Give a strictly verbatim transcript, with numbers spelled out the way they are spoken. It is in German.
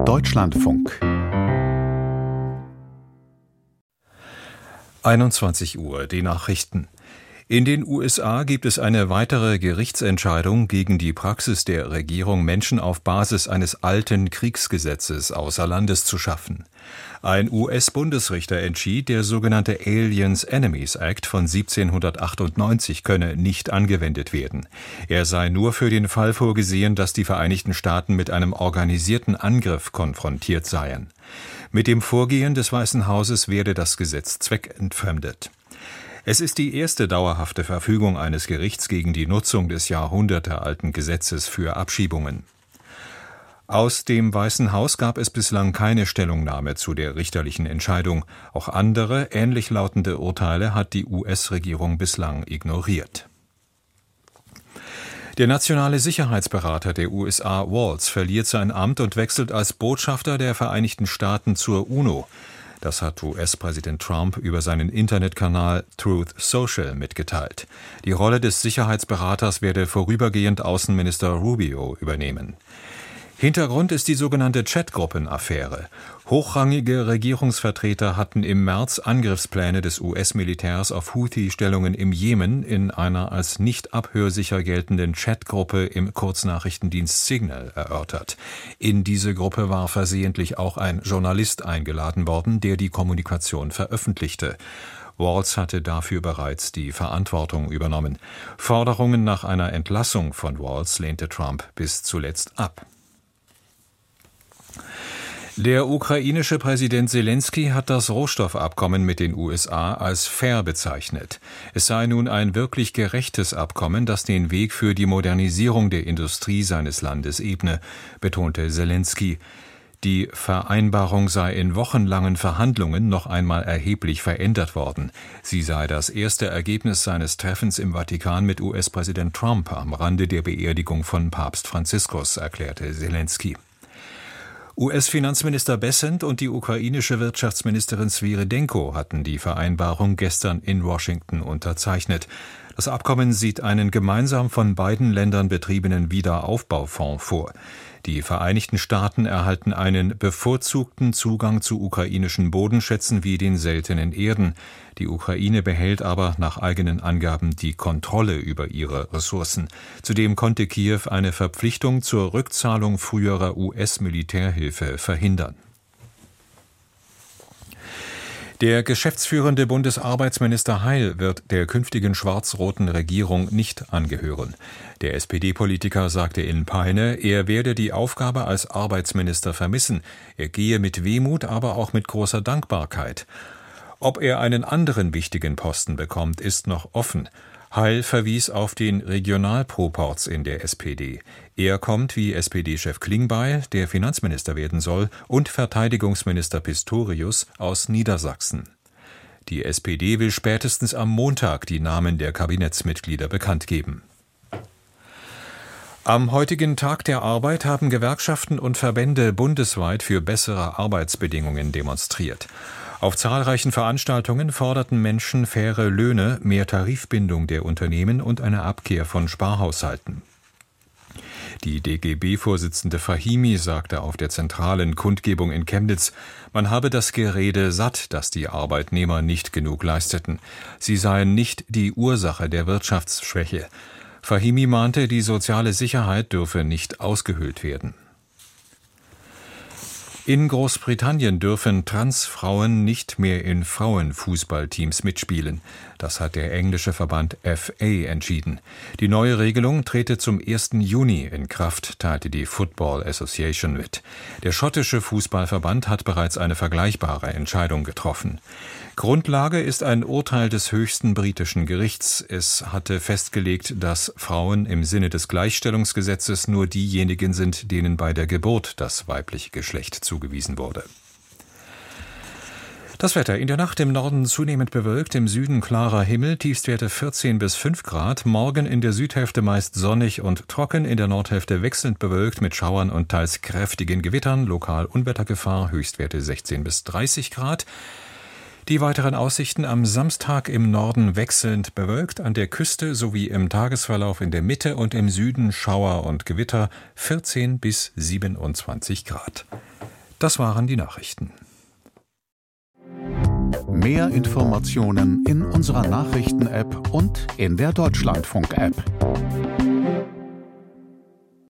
Deutschlandfunk. einundzwanzig Uhr, die Nachrichten. In den U S A gibt es eine weitere Gerichtsentscheidung gegen die Praxis der Regierung, Menschen auf Basis eines alten Kriegsgesetzes außer Landes zu schaffen. Ein U S-Bundesrichter entschied, der sogenannte Aliens Enemies Act von siebzehnhundertachtundneunzig könne nicht angewendet werden. Er sei nur für den Fall vorgesehen, dass die Vereinigten Staaten mit einem organisierten Angriff konfrontiert seien. Mit dem Vorgehen des Weißen Hauses werde das Gesetz zweckentfremdet. Es ist die erste dauerhafte Verfügung eines Gerichts gegen die Nutzung des jahrhundertealten Gesetzes für Abschiebungen. Aus dem Weißen Haus gab es bislang keine Stellungnahme zu der richterlichen Entscheidung. Auch andere, ähnlich lautende Urteile hat die U S-Regierung bislang ignoriert. Der nationale Sicherheitsberater der U S A, Waltz, verliert sein Amt und wechselt als Botschafter der Vereinigten Staaten zur UNO. Das hat U S-Präsident Trump über seinen Internetkanal Truth Social mitgeteilt. Die Rolle des Sicherheitsberaters werde vorübergehend Außenminister Rubio übernehmen. Hintergrund ist die sogenannte Chatgruppen-Affäre. Hochrangige Regierungsvertreter hatten im März Angriffspläne des U S-Militärs auf Houthi-Stellungen im Jemen in einer als nicht abhörsicher geltenden Chatgruppe im Kurznachrichtendienst Signal erörtert. In diese Gruppe war versehentlich auch ein Journalist eingeladen worden, der die Kommunikation veröffentlichte. Waltz hatte dafür bereits die Verantwortung übernommen. Forderungen nach einer Entlassung von Waltz lehnte Trump bis zuletzt ab. Der ukrainische Präsident Selenskyj hat das Rohstoffabkommen mit den U S A als fair bezeichnet. Es sei nun ein wirklich gerechtes Abkommen, das den Weg für die Modernisierung der Industrie seines Landes ebne, betonte Selenskyj. Die Vereinbarung sei in wochenlangen Verhandlungen noch einmal erheblich verändert worden. Sie sei das erste Ergebnis seines Treffens im Vatikan mit U S-Präsident Trump am Rande der Beerdigung von Papst Franziskus, erklärte Selenskyj. U S-Finanzminister Bessent und die ukrainische Wirtschaftsministerin Swirydenko hatten die Vereinbarung gestern in Washington unterzeichnet. Das Abkommen sieht einen gemeinsam von beiden Ländern betriebenen Wiederaufbaufonds vor. Die Vereinigten Staaten erhalten einen bevorzugten Zugang zu ukrainischen Bodenschätzen wie den seltenen Erden. Die Ukraine behält aber nach eigenen Angaben die Kontrolle über ihre Ressourcen. Zudem konnte Kiew eine Verpflichtung zur Rückzahlung früherer U S-Militärhilfe verhindern. Der geschäftsführende Bundesarbeitsminister Heil wird der künftigen schwarz-roten Regierung nicht angehören. Der S P D-Politiker sagte in Peine, er werde die Aufgabe als Arbeitsminister vermissen. Er gehe mit Wehmut, aber auch mit großer Dankbarkeit. Ob er einen anderen wichtigen Posten bekommt, ist noch offen. Heil verwies auf den Regionalproporz in der S P D. Er kommt wie S P D-Chef Klingbeil, der Finanzminister werden soll, und Verteidigungsminister Pistorius aus Niedersachsen. Die S P D will spätestens am Montag die Namen der Kabinettsmitglieder bekannt geben. Am heutigen Tag der Arbeit haben Gewerkschaften und Verbände bundesweit für bessere Arbeitsbedingungen demonstriert. Auf zahlreichen Veranstaltungen forderten Menschen faire Löhne, mehr Tarifbindung der Unternehmen und eine Abkehr von Sparhaushalten. Die D G B-Vorsitzende Fahimi sagte auf der zentralen Kundgebung in Chemnitz, man habe das Gerede satt, dass die Arbeitnehmer nicht genug leisteten. Sie seien nicht die Ursache der Wirtschaftsschwäche. Fahimi mahnte, die soziale Sicherheit dürfe nicht ausgehöhlt werden. In Großbritannien dürfen Transfrauen nicht mehr in Frauenfußballteams mitspielen. Das hat der englische Verband F A entschieden. Die neue Regelung trete zum ersten Juni in Kraft, teilte die Football Association mit. Der schottische Fußballverband hat bereits eine vergleichbare Entscheidung getroffen. Grundlage ist ein Urteil des höchsten britischen Gerichts. Es hatte festgelegt, dass Frauen im Sinne des Gleichstellungsgesetzes nur diejenigen sind, denen bei der Geburt das weibliche Geschlecht zugewiesen wurde. Das Wetter: in der Nacht im Norden zunehmend bewölkt, im Süden klarer Himmel, Tiefstwerte vierzehn bis fünf Grad. Morgen in der Südhälfte meist sonnig und trocken, in der Nordhälfte wechselnd bewölkt mit Schauern und teils kräftigen Gewittern, lokal Unwettergefahr, Höchstwerte sechzehn bis dreißig Grad. Die weiteren Aussichten: am Samstag im Norden wechselnd bewölkt, an der Küste sowie im Tagesverlauf in der Mitte und im Süden Schauer und Gewitter, vierzehn bis siebenundzwanzig Grad. Das waren die Nachrichten. Mehr Informationen in unserer Nachrichten-App und in der Deutschlandfunk-App.